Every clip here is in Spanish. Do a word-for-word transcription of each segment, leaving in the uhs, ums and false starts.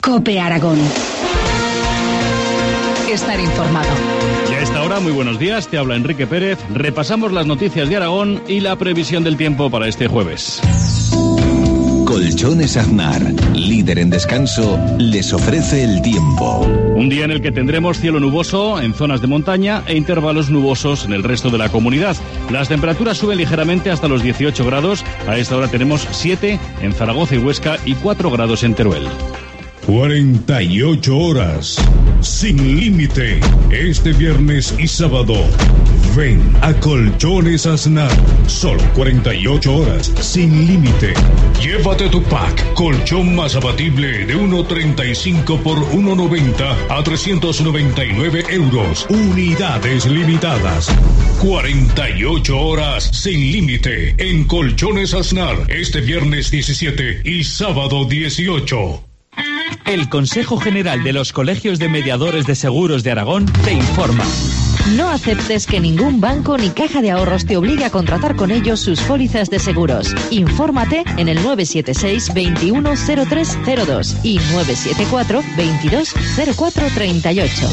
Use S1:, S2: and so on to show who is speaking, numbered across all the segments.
S1: COPE Aragón. Estar informado.
S2: Y a esta hora, muy buenos días, te habla Enrique Pérez. Repasamos las noticias de Aragón y la previsión del tiempo para este jueves.
S3: Colchones Aznar, líder en descanso, les ofrece el tiempo.
S2: Un día en el que tendremos cielo nuboso en zonas de montaña e intervalos nubosos en el resto de la comunidad. Las temperaturas suben ligeramente hasta los dieciocho grados. A esta hora tenemos siete en Zaragoza y Huesca y cuatro grados en Teruel.
S4: cuarenta y ocho horas sin límite este viernes y sábado. Ven a Colchones Aznar. Solo cuarenta y ocho horas sin límite. Llévate tu pack colchón más abatible de uno treinta y cinco por uno noventa a trescientos noventa y nueve euros. Unidades limitadas. cuarenta y ocho horas sin límite en Colchones Aznar este viernes diecisiete y sábado dieciocho.
S5: El Consejo General de los Colegios de Mediadores de Seguros de Aragón te informa.
S6: No aceptes que ningún banco ni caja de ahorros te obligue a contratar con ellos sus pólizas de seguros. Infórmate en el nueve siete seis, veintiuno cero tres cero dos y nueve siete cuatro, veintidós cero cuatro treinta y ocho.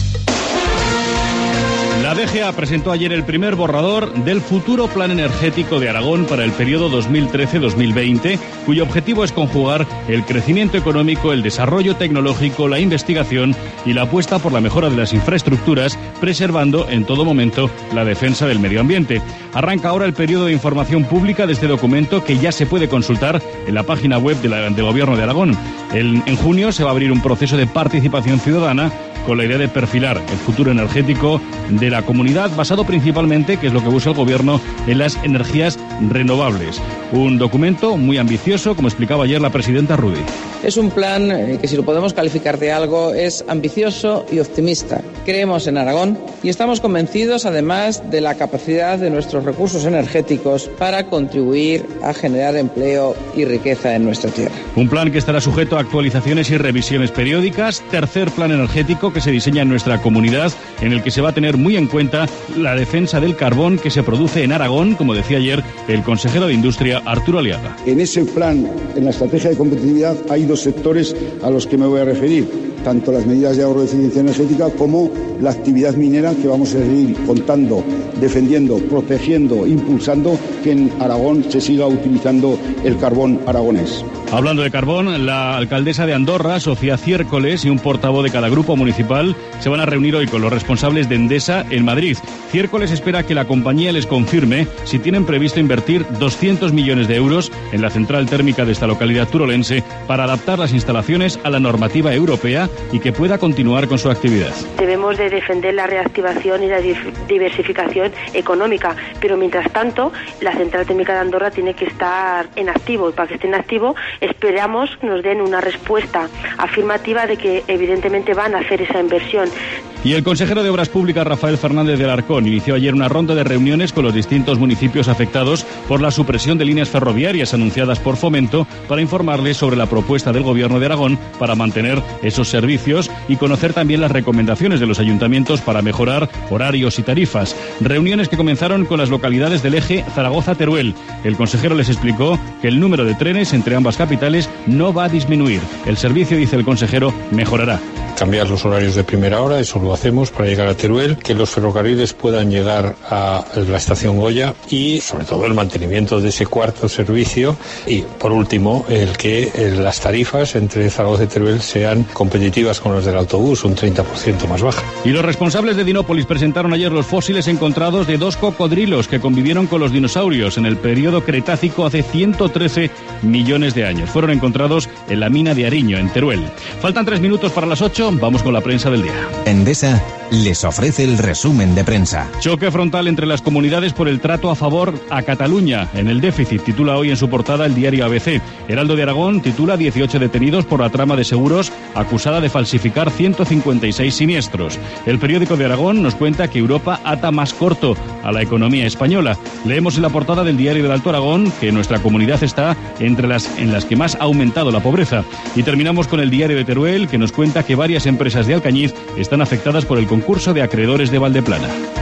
S2: La D G A presentó ayer el primer borrador del futuro Plan Energético de Aragón para el periodo dos mil trece a dos mil veinte, cuyo objetivo es conjugar el crecimiento económico, el desarrollo tecnológico, la investigación y la apuesta por la mejora de las infraestructuras, preservando en todo momento la defensa del medio ambiente. Arranca ahora el periodo de información pública de este documento, que ya se puede consultar en la página web de la, del Gobierno de Aragón. El, en junio se va a abrir un proceso de participación ciudadana con la idea de perfilar el futuro energético de la comunidad, basado principalmente, que es lo que busca el Gobierno, en las energías renovables. Un documento muy ambicioso, como explicaba ayer la presidenta Rudy.
S7: Es un plan eh, que, si lo podemos calificar de algo, es ambicioso y optimista. Creemos en Aragón y estamos convencidos, además, de la capacidad de nuestros recursos energéticos para contribuir a generar empleo y riqueza en nuestra tierra.
S2: Un plan que estará sujeto a actualizaciones y revisiones periódicas. Tercer plan energético que se diseña en nuestra comunidad, en el que se va a tener muy en cuenta la defensa del carbón que se produce en Aragón, como decía ayer el consejero de Industria, Arturo Aliaga.
S8: En ese plan, en la estrategia de competitividad, hay dos sectores a los que me voy a referir, tanto las medidas de ahorro de eficiencia energética como la actividad minera, que vamos a seguir contando, defendiendo, protegiendo, impulsando que en Aragón se siga utilizando el carbón aragonés.
S2: Hablando de carbón, la alcaldesa de Andorra, Sofía Ciércoles, y un portavoz de cada grupo municipal se van a reunir hoy con los responsables de Endesa en Madrid. Ciércoles espera que la compañía les confirme si tienen previsto invertir doscientos millones de euros en la central térmica de esta localidad turolense para adaptar las instalaciones a la normativa europea y que pueda continuar con su actividad.
S9: Debemos de defender la reactivación y la diversificación económica, pero mientras tanto la central térmica de Andorra tiene que estar en activo, y para que esté en activo esperamos que nos den una respuesta afirmativa de que evidentemente van a hacer esa inversión.
S2: Y el consejero de Obras Públicas, Rafael Fernández de Alarcón, inició ayer una ronda de reuniones con los distintos municipios afectados por la supresión de líneas ferroviarias anunciadas por Fomento, para informarles sobre la propuesta del Gobierno de Aragón para mantener esos servicios y conocer también las recomendaciones de los ayuntamientos para mejorar horarios y tarifas. Reuniones que comenzaron con las localidades del eje Zaragoza-Teruel. El consejero les explicó que el número de trenes entre ambas capitales no va a disminuir. El servicio, dice el consejero, mejorará.
S10: Cambiar los horarios de primera hora, eso lo hacemos para llegar a Teruel, que los ferrocarriles puedan llegar a la estación Goya y sobre todo el mantenimiento de ese cuarto servicio y por último el que las tarifas entre Zaragoza y Teruel sean competitivas con las del autobús, un treinta por ciento más baja.
S2: Y los responsables de Dinópolis presentaron ayer los fósiles encontrados de dos cocodrilos que convivieron con los dinosaurios en el periodo Cretácico hace ciento trece millones de años. Fueron encontrados en la mina de Ariño, en Teruel. Faltan tres minutos para las ocho. Vamos con la prensa del día.
S3: Endesa les ofrece el resumen de prensa.
S2: Choque frontal entre las comunidades por el trato a favor a Cataluña en el déficit, titula hoy en su portada el diario A B C. Heraldo de Aragón titula dieciocho detenidos por la trama de seguros acusada de falsificar ciento cincuenta y seis siniestros. El periódico de Aragón nos cuenta que Europa ata más corto a la economía española. Leemos en la portada del diario del Alto Aragón que nuestra comunidad está entre las en las que más ha aumentado la pobreza. Y terminamos con el diario de Teruel, que nos cuenta que varias empresas de Alcañiz están afectadas por el concurso de acreedores de Valdeplana.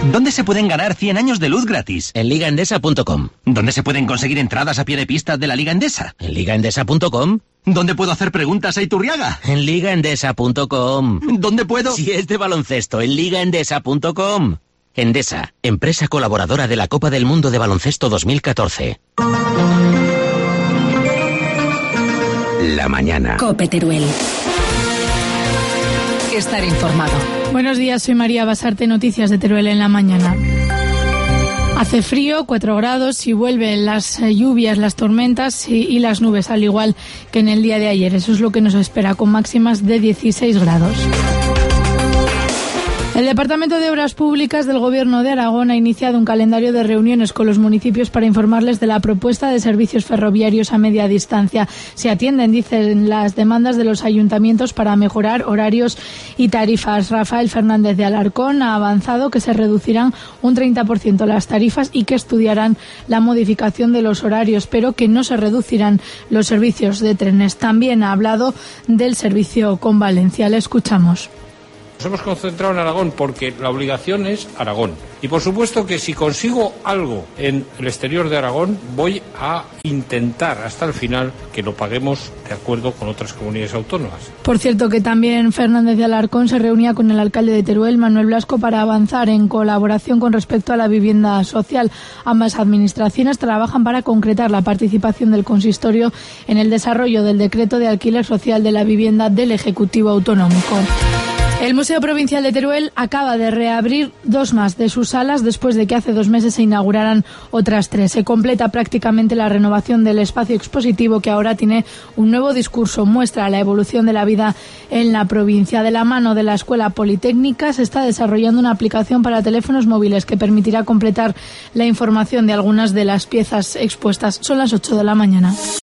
S1: ¿Dónde se pueden ganar cien años de luz gratis?
S11: En liga endesa punto com.
S1: ¿Dónde se pueden conseguir entradas a pie de pista de la Liga Endesa?
S11: En liga endesa punto com.
S1: ¿Dónde puedo hacer preguntas a Iturriaga?
S11: En liga endesa punto com.
S1: ¿Dónde puedo?
S11: Si es de baloncesto, en liga endesa punto com. Endesa, empresa colaboradora de la Copa del Mundo de Baloncesto dos mil catorce. La mañana.
S12: COPE Teruel. Estar informado.
S13: Buenos días, soy María Basarte, noticias de Teruel en la mañana. Hace frío, cuatro grados, y vuelven las lluvias, las tormentas y, y las nubes, al igual que en el día de ayer. Eso es lo que nos espera, con máximas de dieciséis grados. El Departamento de Obras Públicas del Gobierno de Aragón ha iniciado un calendario de reuniones con los municipios para informarles de la propuesta de servicios ferroviarios a media distancia. Se atienden, dicen, las demandas de los ayuntamientos para mejorar horarios y tarifas. Rafael Fernández de Alarcón ha avanzado que se reducirán un treinta por ciento las tarifas y que estudiarán la modificación de los horarios, pero que no se reducirán los servicios de trenes. También ha hablado del servicio con Valencia. Le escuchamos.
S10: Nos hemos concentrado en Aragón porque la obligación es Aragón. Y por supuesto que si consigo algo en el exterior de Aragón, voy a intentar hasta el final que lo paguemos de acuerdo con otras comunidades autónomas.
S13: Por cierto, que también Fernández de Alarcón se reunía con el alcalde de Teruel, Manuel Blasco, para avanzar en colaboración con respecto a la vivienda social. Ambas administraciones trabajan para concretar la participación del consistorio en el desarrollo del decreto de alquiler social de la vivienda del Ejecutivo Autonómico. El Museo Provincial de Teruel acaba de reabrir dos más de sus salas después de que hace dos meses se inauguraran otras tres. Se completa prácticamente la renovación del espacio expositivo, que ahora tiene un nuevo discurso. Muestra la evolución de la vida en la provincia. De la mano de la Escuela Politécnica se está desarrollando una aplicación para teléfonos móviles que permitirá completar la información de algunas de las piezas expuestas. Son las ocho de la mañana.